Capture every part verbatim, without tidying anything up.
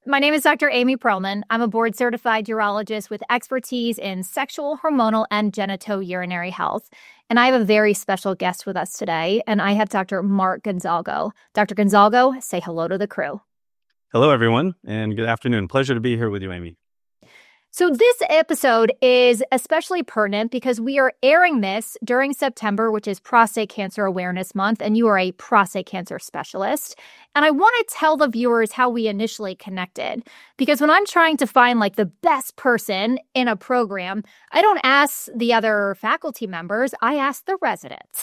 My name is Doctor Amy Perlman. I'm a board-certified urologist with expertise in sexual, hormonal, and genitourinary health. And I have a very special guest with us today, and I have Doctor Mark Gonzalgo. Doctor Gonzalgo, say hello to the crew. Hello, everyone, and good afternoon. Pleasure to be here with you, Amy. So this episode is especially pertinent because we are airing this during September, which is Prostate Cancer Awareness Month, and you are a prostate cancer specialist. And I want to tell the viewers how we initially connected, because when I'm trying to find like the best person in a program, I don't ask the other faculty members, I ask the residents.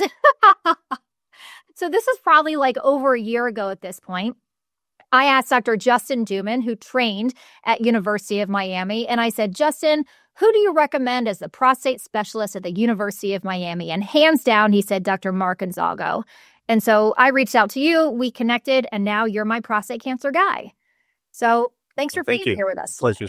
So this is probably like over a year ago at this point. I asked Doctor Justin Duman, who trained at University of Miami, and I said, Justin, who do you recommend as the prostate specialist at the University of Miami? And hands down, he said, Doctor Mark Gonzalgo. And so I reached out to you, we connected, and now you're my prostate cancer guy. So thanks for well, thank being you. here with us. Pleasure.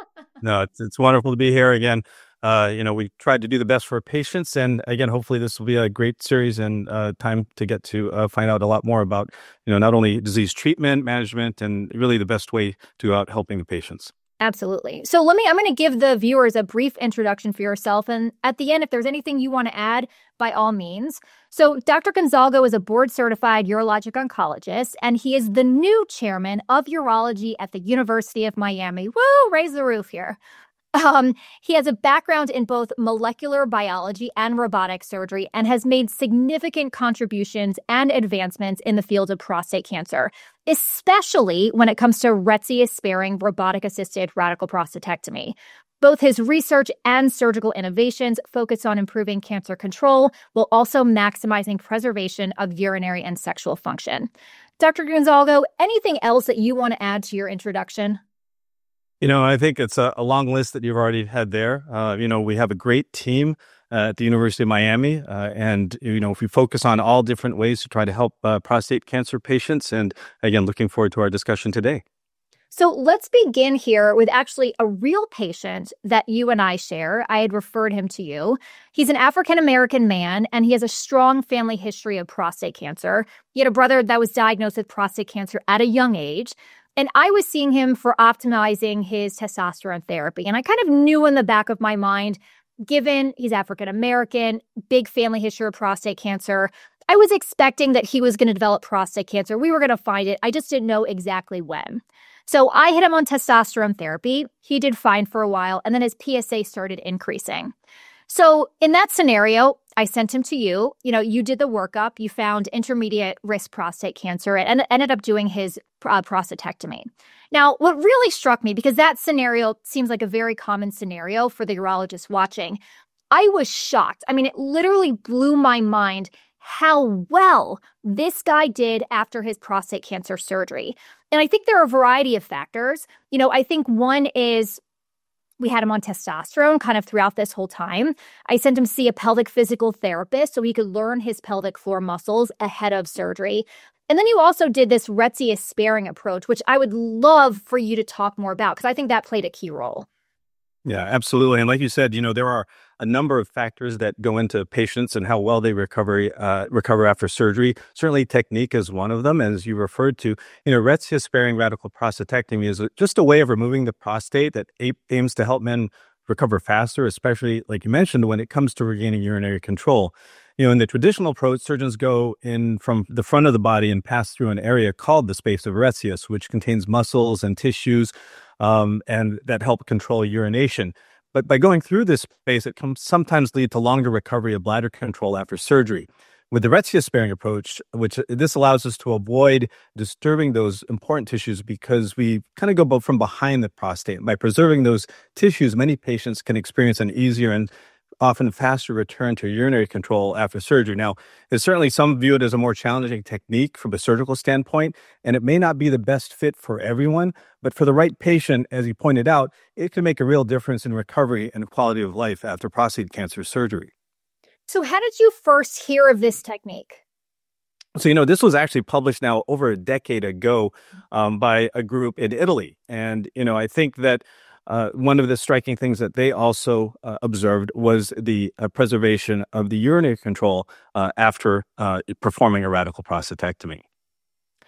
No, it's, it's wonderful to be here again. Uh, you know, we tried to do the best for patients. And again, hopefully this will be a great series and uh, time to get to uh, find out a lot more about, you know, not only disease treatment, management, and really the best way to go out helping the patients. Absolutely. So let me, I'm going to give the viewers a brief introduction for yourself. And at the end, if there's anything you want to add, by all means. So Doctor Gonzalgo is a board certified urologic oncologist, and he is the new chairman of urology at the University of Miami. Woo, raise the roof here. Um, he has a background in both molecular biology and robotic surgery and has made significant contributions and advancements in the field of prostate cancer, especially when it comes to Retzius-sparing robotic-assisted radical prostatectomy. Both his research and surgical innovations focus on improving cancer control while also maximizing preservation of urinary and sexual function. Doctor Gonzalgo, anything else that you want to add to your introduction? You know, I think it's a, a long list that you've already had there. Uh, you know, we have a great team uh, at the University of Miami. Uh, and, you know, if we focus on all different ways to try to help uh, prostate cancer patients. And again, looking forward to our discussion today. So let's begin here with actually a real patient that you and I share. I had referred him to you. He's an African-American man, and he has a strong family history of prostate cancer. He had a brother that was diagnosed with prostate cancer at a young age. And I was seeing him for optimizing his testosterone therapy. And I kind of knew in the back of my mind, given he's African-American, big family history of prostate cancer, I was expecting that he was going to develop prostate cancer. We were going to find it. I just didn't know exactly when. So I hit him on testosterone therapy. He did fine for a while, and then his P S A started increasing. So in that scenario, I sent him to you. You know, you did the workup. You found intermediate risk prostate cancer and ended up doing his uh, prostatectomy. Now, what really struck me, because that scenario seems like a very common scenario for the urologist watching, I was shocked. I mean, it literally blew my mind how well this guy did after his prostate cancer surgery. And I think there are a variety of factors. You know, I think one is we had him on testosterone kind of throughout this whole time. I sent him to see a pelvic physical therapist so he could learn his pelvic floor muscles ahead of surgery. And then you also did this Retzius-sparing approach, which I would love for you to talk more about because I think that played a key role. Yeah, absolutely. And like you said, you know, there are a number of factors that go into patients and how well they recover uh, recover after surgery. Certainly technique is one of them. As you referred to, you know, Retzius-sparing radical prostatectomy is just a way of removing the prostate that aims to help men recover faster, especially, like you mentioned, when it comes to regaining urinary control. You know, in the traditional approach, surgeons go in from the front of the body and pass through an area called the space of Retzius, which contains muscles and tissues, um, and that help control urination. But by going through this space, it can sometimes lead to longer recovery of bladder control after surgery. With the Retzius-sparing approach, which this allows us to avoid disturbing those important tissues because we kind of go from behind the prostate. By preserving those tissues, many patients can experience an easier and often faster return to urinary control after surgery. Now, there's certainly some view it as a more challenging technique from a surgical standpoint, and it may not be the best fit for everyone, but for the right patient, as you pointed out, it can make a real difference in recovery and quality of life after prostate cancer surgery. So how did you first hear of this technique? So, you know, this was actually published now over a decade ago um, by a group in Italy. And, you know, I think that Uh, one of the striking things that they also uh, observed was the uh, preservation of the urinary control uh, after uh, performing a radical prostatectomy.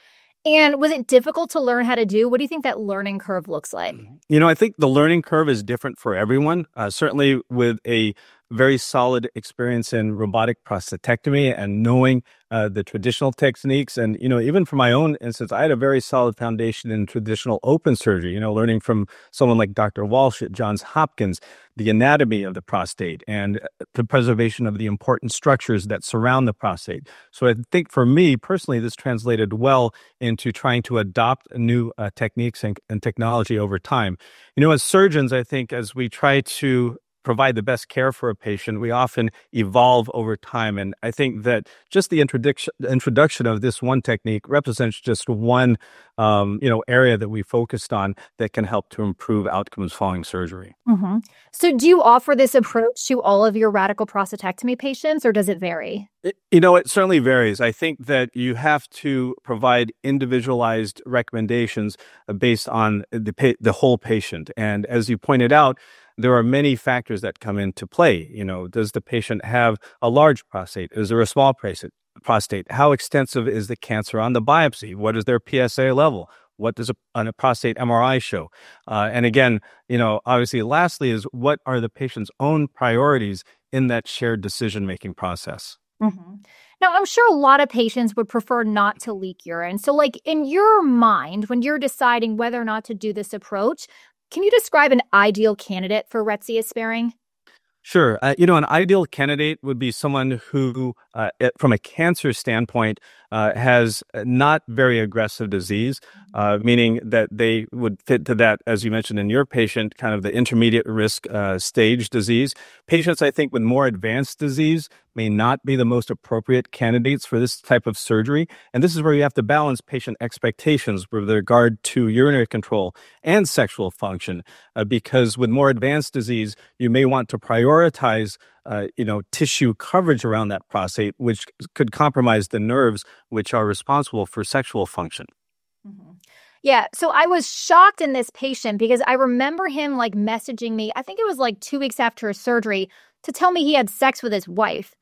And was it difficult to learn how to do? What do you think that learning curve looks like? You know, I think the learning curve is different for everyone. Uh, certainly with a very solid experience in robotic prostatectomy and knowing uh, the traditional techniques. And, you know, even for my own instance, I had a very solid foundation in traditional open surgery, you know, learning from someone like Doctor Walsh at Johns Hopkins, the anatomy of the prostate and the preservation of the important structures that surround the prostate. So I think for me personally, this translated well into trying to adopt new uh, techniques and, and technology over time. You know, as surgeons, I think as we try to provide the best care for a patient, we often evolve over time. And I think that just the introduction introduction of this one technique represents just one, um, you know, area that we focused on that can help to improve outcomes following surgery. Mm-hmm. So do you offer this approach to all of your radical prostatectomy patients, or does it vary? It, you know, it certainly varies. I think that you have to provide individualized recommendations based on the pa- the whole patient. And as you pointed out, there are many factors that come into play. You know, does the patient have a large prostate? Is there a small prostate? Prostate? How extensive is the cancer on the biopsy? What is their P S A level? What does a, a prostate M R I show? Uh, and again, you know, obviously, lastly is what are the patient's own priorities in that shared decision-making process? Mm-hmm. Now, I'm sure a lot of patients would prefer not to leak urine. So, like, in your mind, when you're deciding whether or not to do this approach, can you describe an ideal candidate for Retzius sparing? Sure. Uh, you know, an ideal candidate would be someone who, uh, it- from a cancer standpoint, uh, has not very aggressive disease, uh, meaning that they would fit to that, as you mentioned in your patient, kind of the intermediate risk uh, stage disease. Patients, I think, with more advanced disease may not be the most appropriate candidates for this type of surgery. And this is where you have to balance patient expectations with regard to urinary control and sexual function, uh, because with more advanced disease, you may want to prioritize Uh, you know, tissue coverage around that prostate, which could compromise the nerves which are responsible for sexual function. Mm-hmm. Yeah. So I was shocked in this patient because I remember him like messaging me, I think it was like two weeks after his surgery, to tell me he had sex with his wife.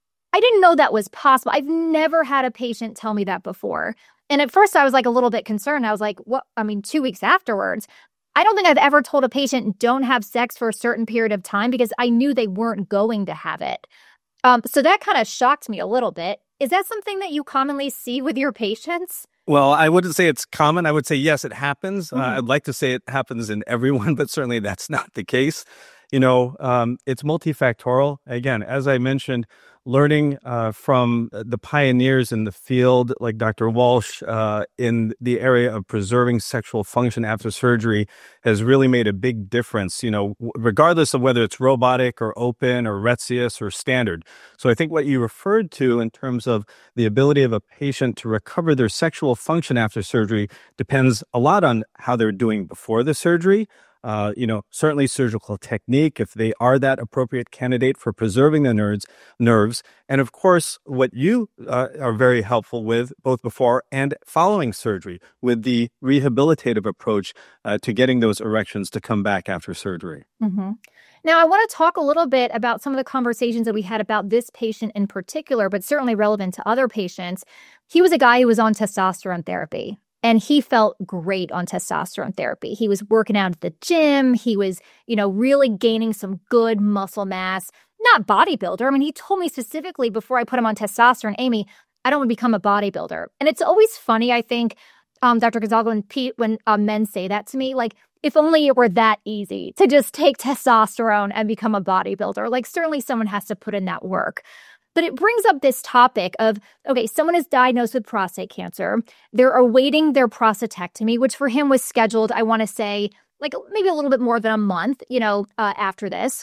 I didn't know that was possible. I've never had a patient tell me that before. And at first I was like a little bit concerned. I was like, what? I mean, two weeks afterwards. I don't think I've ever told a patient don't have sex for a certain period of time because I knew they weren't going to have it. Um, so that kind of shocked me a little bit. Is that something that you commonly see with your patients? Well, I wouldn't say it's common. I would say, yes, it happens. Mm-hmm. Uh, I'd like to say it happens in everyone, but certainly that's not the case. You know, um, it's multifactorial. Again, as I mentioned, learning uh, from the pioneers in the field, like Doctor Walsh, uh, in the area of preserving sexual function after surgery has really made a big difference, you know, regardless of whether it's robotic or open or Retzius or standard. So I think what you referred to in terms of the ability of a patient to recover their sexual function after surgery depends a lot on how they're doing before the surgery. Uh, you know, certainly surgical technique, if they are that appropriate candidate for preserving the nerves, nerves. And of course, what you uh, are very helpful with both before and following surgery with the rehabilitative approach uh, to getting those erections to come back after surgery. Mm-hmm. Now, I want to talk a little bit about some of the conversations that we had about this patient in particular, but certainly relevant to other patients. He was a guy who was on testosterone therapy. And he felt great on testosterone therapy. He was working out at the gym. He was, you know, really gaining some good muscle mass. Not bodybuilder. I mean, he told me specifically before I put him on testosterone, Amy, I don't want to become a bodybuilder. And it's always funny, I think, um, Doctor Gonzaga and Pete, when uh, men say that to me, like, if only it were that easy to just take testosterone and become a bodybuilder. Like, certainly someone has to put in that work. But it brings up this topic of, okay, someone is diagnosed with prostate cancer. They're awaiting their prostatectomy, which for him was scheduled, I want to say, like maybe a little bit more than a month, you know, uh, after this.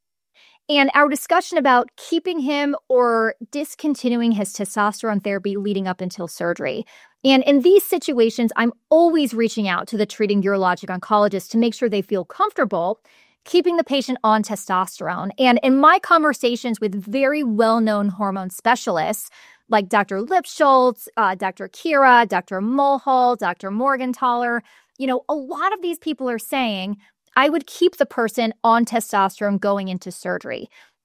And our discussion about keeping him or discontinuing his testosterone therapy leading up until surgery. And in these situations, I'm always reaching out to the treating urologic oncologist to make sure they feel comfortable keeping the patient on testosterone. And in my conversations with very well-known hormone specialists, like Doctor Lipschultz, uh, Doctor Kira, Doctor Mulhall, Doctor Morgenthaler, you know, a lot of these people are saying, I would keep the person on testosterone going into surgery.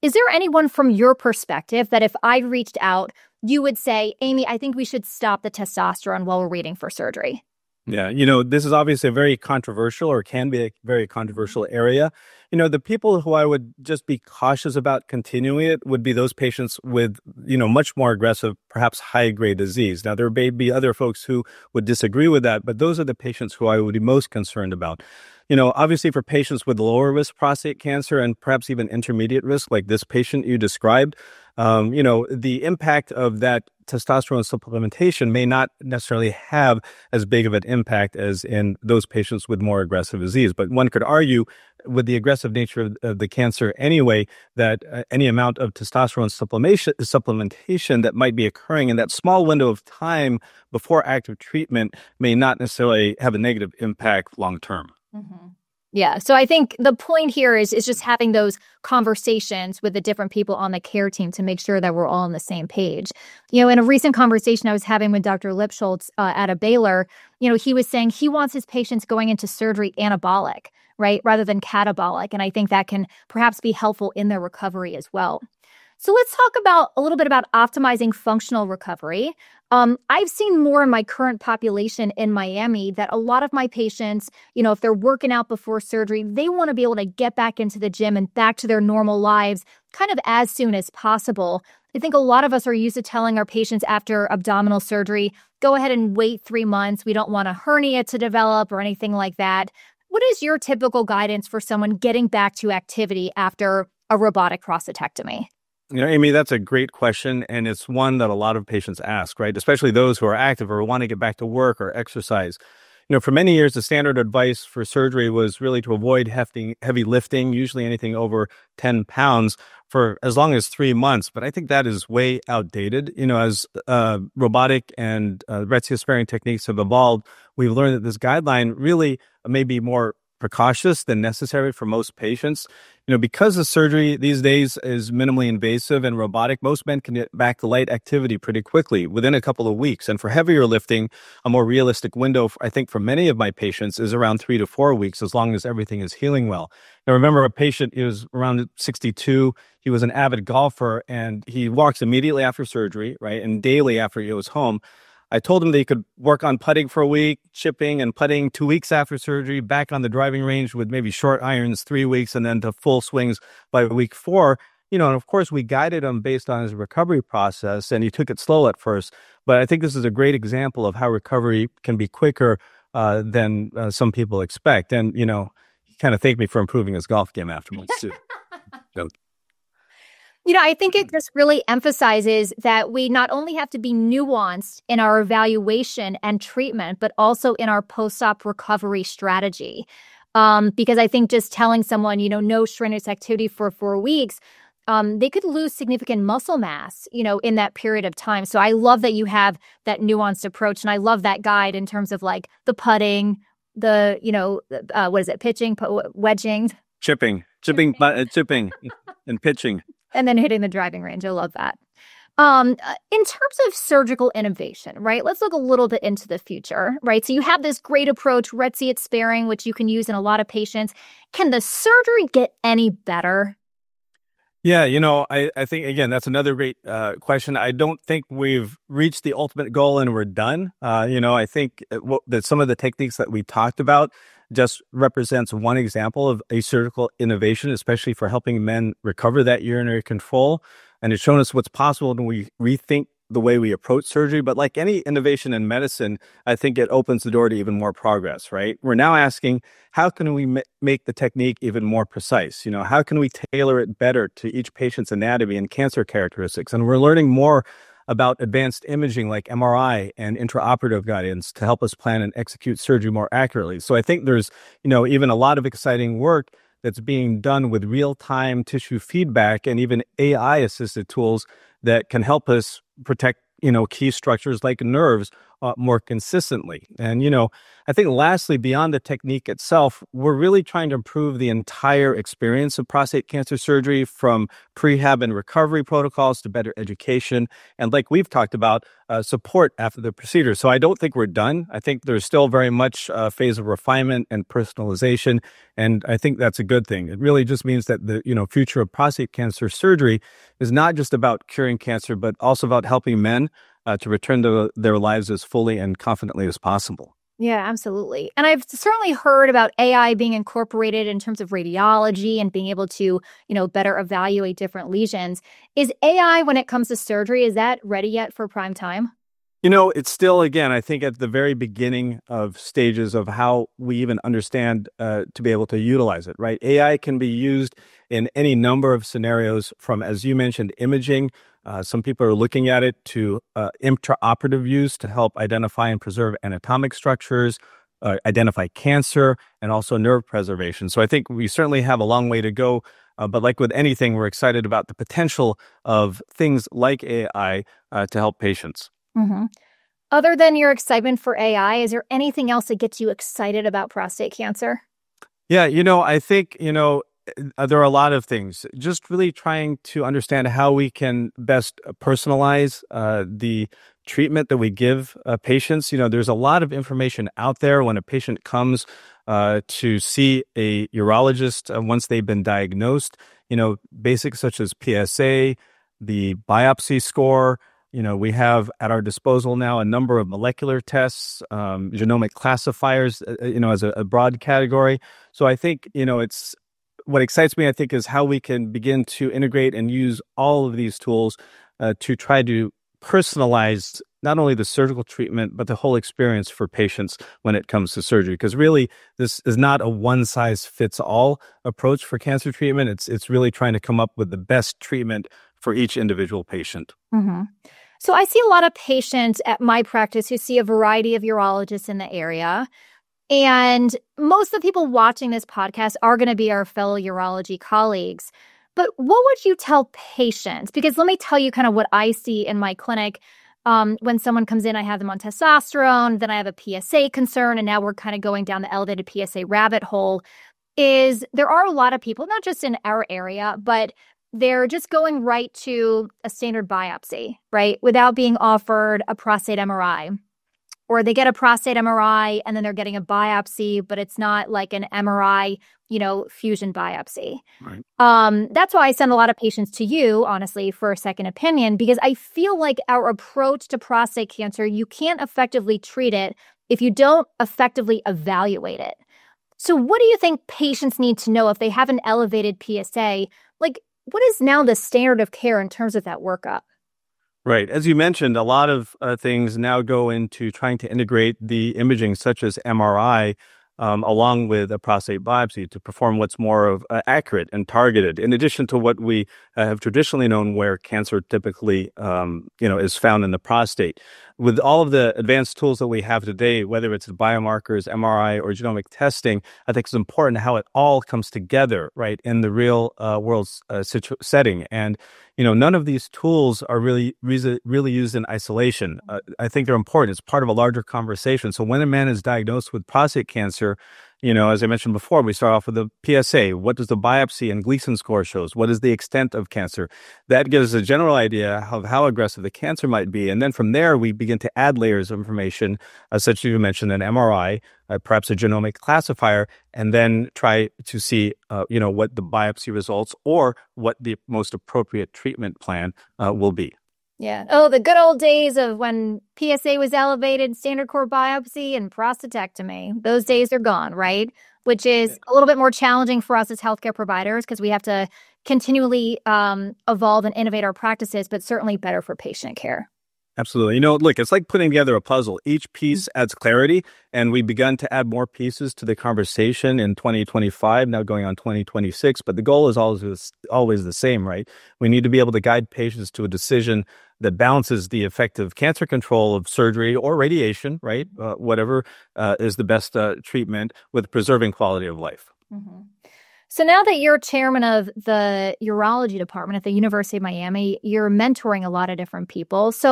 Is there anyone from your perspective that if I reached out, you would say, Amy, I think we should stop the testosterone while we're waiting for surgery? Yeah, you know, this is obviously a very controversial or can be a very controversial area. You know, the people who I would just be cautious about continuing it would be those patients with, you know, much more aggressive, perhaps high-grade disease. Now, there may be other folks who would disagree with that, but those are the patients who I would be most concerned about. You know, obviously for patients with lower risk prostate cancer and perhaps even intermediate risk, like this patient you described, um, you know, the impact of that testosterone supplementation may not necessarily have as big of an impact as in those patients with more aggressive disease. But one could argue with the aggressive nature of, of the cancer anyway, that uh, any amount of testosterone supplementation, supplementation that might be occurring in that small window of time before active treatment may not necessarily have a negative impact long term. Mm-hmm. Yeah. So I think the point here is, is just having those conversations with the different people on the care team to make sure that we're all on the same page. You know, in a recent conversation I was having with Doctor Lipschultz uh, at a Baylor, you know, he was saying he wants his patients going into surgery anabolic, right, rather than catabolic. And I think that can perhaps be helpful in their recovery as well. So let's talk about a little bit about optimizing functional recovery. Um, I've seen more in my current population in Miami that a lot of my patients, you know, if they're working out before surgery, they want to be able to get back into the gym and back to their normal lives kind of as soon as possible. I think a lot of us are used to telling our patients after abdominal surgery, go ahead and wait three months. We don't want a hernia to develop or anything like that. What is your typical guidance for someone getting back to activity after a robotic prostatectomy? You know, Amy, that's a great question, and it's one that a lot of patients ask, right? Especially those who are active or want to get back to work or exercise. You know, for many years, the standard advice for surgery was really to avoid hefty, heavy lifting, usually anything over ten pounds, for as long as three months. But I think that is way outdated. You know, as uh, robotic and uh, Retsua-sparing techniques have evolved, we've learned that this guideline really may be more precautious than necessary for most patients. You know, because the surgery these days is minimally invasive and robotic, most men can get back to light activity pretty quickly within a couple of weeks. And for heavier lifting, a more realistic window, I think, for many of my patients is around three to four weeks, as long as everything is healing well. Now, remember, a patient, he was around sixty-two. He was an avid golfer, and he walks immediately after surgery, right, and daily after he was home. I told him that he could work on putting for a week, chipping and putting two weeks after surgery, back on the driving range with maybe short irons three weeks, and then to full swings by week four. You know, and of course, we guided him based on his recovery process, and he took it slow at first. But I think this is a great example of how recovery can be quicker uh, than uh, some people expect. And, you know, he kind of thanked me for improving his golf game afterwards, too. So, You know, I think it just really emphasizes that we not only have to be nuanced in our evaluation and treatment, but also in our post-op recovery strategy. Um, because I think just telling someone, you know, no strenuous activity for four weeks, um, they could lose significant muscle mass, you know, in that period of time. So I love that you have that nuanced approach. And I love that guide in terms of like the putting, the, you know, uh, what is it, pitching, wedging? Chipping, chipping, uh, chipping and pitching. And then hitting the driving range. I love that. Um, in terms of surgical innovation, right, let's look a little bit into the future, right? So you have this great approach, Retsua-sparing, which you can use in a lot of patients. Can the surgery get any better? Yeah, you know, I, I think, again, that's another great uh, question. I don't think we've reached the ultimate goal and we're done. Uh, you know, I think that some of the techniques that we talked about just represents one example of a surgical innovation, especially for helping men recover that urinary control. And it's shown us what's possible when we rethink the way we approach surgery. But like any innovation in medicine, I think it opens the door to even more progress, right? We're now asking, how can we ma- make the technique even more precise? You know, how can we tailor it better to each patient's anatomy and cancer characteristics? And we're learning more about advanced imaging like M R I and intraoperative guidance to help us plan and execute surgery more accurately. So I think there's, you know, even a lot of exciting work that's being done with real-time tissue feedback and even A I-assisted tools that can help us protect, you know, key structures like nerves uh, more consistently. And, you know, I think lastly, beyond the technique itself, we're really trying to improve the entire experience of prostate cancer surgery, from prehab and recovery protocols to better education. And like we've talked about, uh, support after the procedure. So I don't think we're done. I think there's still very much a phase of refinement and personalization. And I think that's a good thing. It really just means that the, you know, future of prostate cancer surgery is not just about curing cancer, but also about helping men uh, to return to their lives as fully and confidently as possible. Yeah, absolutely. And I've certainly heard about A I being incorporated in terms of radiology and being able to, you know, better evaluate different lesions. Is A I, when it comes to surgery, is that ready yet for prime time? You know, it's still, again, I think at the very beginning of stages of how we even understand uh, to be able to utilize it, right? A I can be used in any number of scenarios, from, as you mentioned, imaging. Uh, some people are looking at it to uh, intraoperative use to help identify and preserve anatomic structures, uh, identify cancer, and also nerve preservation. So I think we certainly have a long way to go. Uh, but like with anything, we're excited about the potential of things like A I uh, to help patients. Mm-hmm. Other than your excitement for A I, is there anything else that gets you excited about prostate cancer? Yeah, you know, I think, you know, uh, there are a lot of things. Just really trying to understand how we can best personalize uh, the treatment that we give uh, patients. You know, there's a lot of information out there when a patient comes uh, to see a urologist uh, once they've been diagnosed. You know, basics such as P S A, the biopsy score. You know, we have at our disposal now a number of molecular tests, um, genomic classifiers, uh, you know, as a, a broad category. So I think, you know, it's what excites me, I think, is how we can begin to integrate and use all of these tools uh, to try to personalize not only the surgical treatment, but the whole experience for patients when it comes to surgery. Because really, this is not a one-size-fits-all approach for cancer treatment. It's, it's really trying to come up with the best treatment for each individual patient. Mm-hmm. So I see a lot of patients at my practice who see a variety of urologists in the area. And most of the people watching this podcast are going to be our fellow urology colleagues. But what would you tell patients? Because let me tell you kind of what I see in my clinic. Um, when someone comes in, I have them on testosterone, then I have a P S A concern, and now we're kind of going down the elevated P S A rabbit hole, is there are a lot of people, not just in our area, but they're just going right to a standard biopsy, right, without being offered a prostate M R I. Or they get a prostate M R I and then they're getting a biopsy, but it's not like an M R I, you know, fusion biopsy. Right. Um, that's why I send a lot of patients to you, honestly, for a second opinion, because I feel like our approach to prostate cancer, you can't effectively treat it if you don't effectively evaluate it. So what do you think patients need to know if they have an elevated P S A? Like, what is now the standard of care in terms of that workup? Right. As you mentioned, a lot of uh, things now go into trying to integrate the imaging, such as M R I, um, along with a prostate biopsy to perform what's more of uh, accurate and targeted, in addition to what we uh, have traditionally known where cancer typically, um, you know, is found in the prostate. With all of the advanced tools that we have today, whether it's biomarkers, M R I, or genomic testing, I think it's important how it all comes together, right, in the real uh, world uh, situ- setting. And, you know, none of these tools are really re- really used in isolation. Uh, I think they're important. It's part of a larger conversation. So when a man is diagnosed with prostate cancer, you know, as I mentioned before, we start off with the P S A. What does the biopsy and Gleason score shows? What is the extent of cancer? That gives us a general idea of how aggressive the cancer might be. And then from there, we begin to add layers of information, uh, such as you mentioned, an M R I, uh, perhaps a genomic classifier, and then try to see, uh, you know, what the biopsy results or what the most appropriate treatment plan uh, will be. Yeah. Oh, the good old days of when P S A was elevated, standard core biopsy, and prostatectomy. Those days are gone, right? Which is a little bit more challenging for us as healthcare providers because we have to continually um, evolve and innovate our practices, but certainly better for patient care. Absolutely. You know, look, it's like putting together a puzzle. Each piece adds clarity, and we've begun to add more pieces to the conversation in twenty twenty-five, now going on twenty twenty-six. But the goal is always always the same, right? We need to be able to guide patients to a decision that balances the effective cancer control of surgery or radiation, right? Uh, whatever uh, is the best uh, treatment with preserving quality of life. Mm-hmm. So now that you're chairman of the urology department at the University of Miami, you're mentoring a lot of different people. So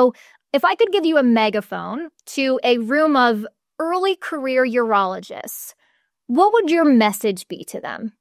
if I could give you a megaphone to a room of early career urologists, what would your message be to them?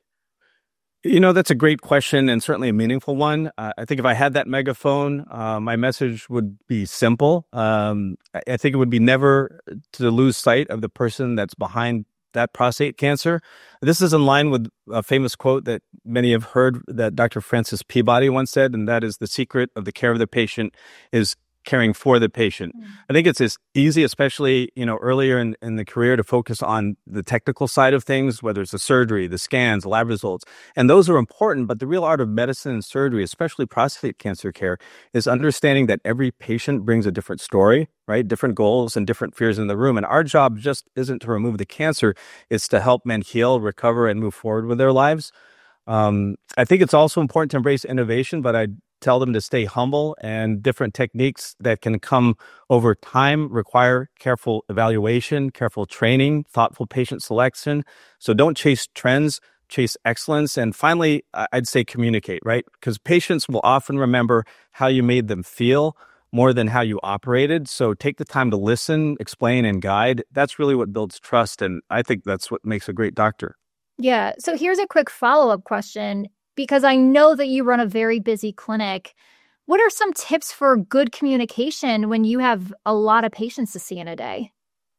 You know, that's a great question and certainly a meaningful one. Uh, I think if I had that megaphone, uh, my message would be simple. Um, I, I think it would be never to lose sight of the person that's behind that prostate cancer. This is in line with a famous quote that many have heard that Doctor Francis Peabody once said, and that is, the secret of the care of the patient is caring for the patient. Mm. I think it's as easy, especially, you know, earlier in, in the career, to focus on the technical side of things, whether it's the surgery, the scans, the lab results. And those are important, but the real art of medicine and surgery, especially prostate cancer care, is understanding that every patient brings a different story, right? Different goals and different fears in the room. And our job just isn't to remove the cancer, it's to help men heal, recover, and move forward with their lives. Um, I think it's also important to embrace innovation, but I tell them to stay humble, and different techniques that can come over time require careful evaluation, careful training, thoughtful patient selection. So don't chase trends, chase excellence. And finally, I'd say communicate, right? Because patients will often remember how you made them feel more than how you operated. So take the time to listen, explain, and guide. That's really what builds trust. And I think that's what makes a great doctor. Yeah. So here's a quick follow-up question, because I know that you run a very busy clinic. What are some tips for good communication when you have a lot of patients to see in a day?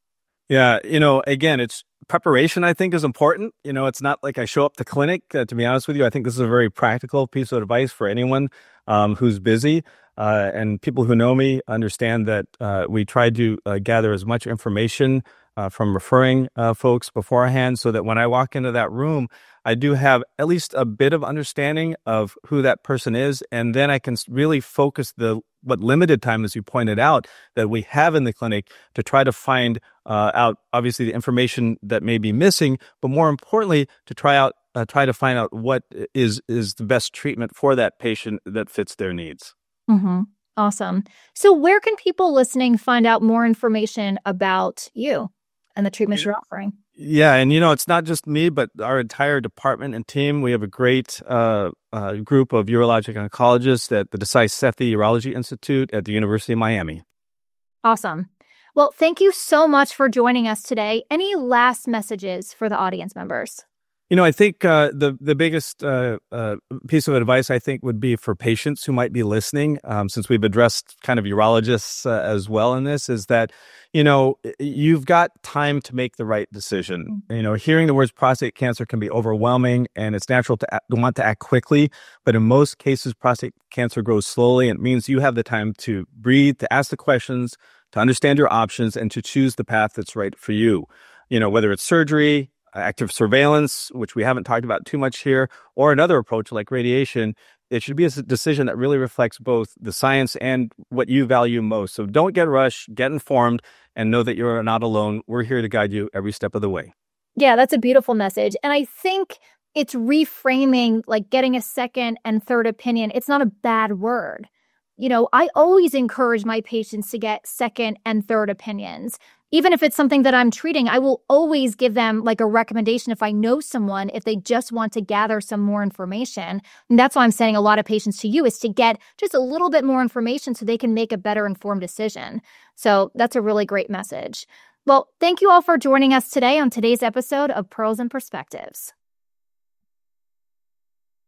Yeah, you know, again, it's preparation, I think, is important. You know, it's not like I show up to clinic, uh, to be honest with you. I think this is a very practical piece of advice for anyone um, who's busy. Uh, and people who know me understand that uh, we try to uh, gather as much information uh, from referring uh, folks beforehand, so that when I walk into that room, I do have at least a bit of understanding of who that person is. And then I can really focus the what limited time, as you pointed out, that we have in the clinic to try to find uh, out, obviously, the information that may be missing, but more importantly, to try out uh, try to find out what is is the best treatment for that patient that fits their needs. Mm-hmm. Awesome. So where can people listening find out more information about you and the treatments you're offering? Yeah, and you know, it's not just me, but our entire department and team. We have a great uh, uh, group of urologic oncologists at the Desai Sethi Urology Institute at the University of Miami. Awesome. Well, thank you so much for joining us today. Any last messages for the audience members? You know, I think uh, the the biggest uh, uh, piece of advice, I think, would be for patients who might be listening, um, since we've addressed kind of urologists uh, as well in this, is that, you know, you've got time to make the right decision. Mm-hmm. You know, hearing the words prostate cancer can be overwhelming, and it's natural to, act, to want to act quickly. But in most cases, prostate cancer grows slowly, and it means you have the time to breathe, to ask the questions, to understand your options, and to choose the path that's right for you. You know, whether it's surgery, active surveillance, which we haven't talked about too much here, or another approach like radiation, it should be a decision that really reflects both the science and what you value most. So don't get rushed, get informed, and know that you're not alone. We're here to guide you every step of the way. Yeah, that's a beautiful message. And I think it's reframing, like getting a second and third opinion. It's not a bad word. You know, I always encourage my patients to get second and third opinions. Even if it's something that I'm treating, I will always give them like a recommendation if I know someone, if they just want to gather some more information. And that's why I'm sending a lot of patients to you, is to get just a little bit more information so they can make a better informed decision. So that's a really great message. Well, thank you all for joining us today on today's episode of Pearls and Perspectives.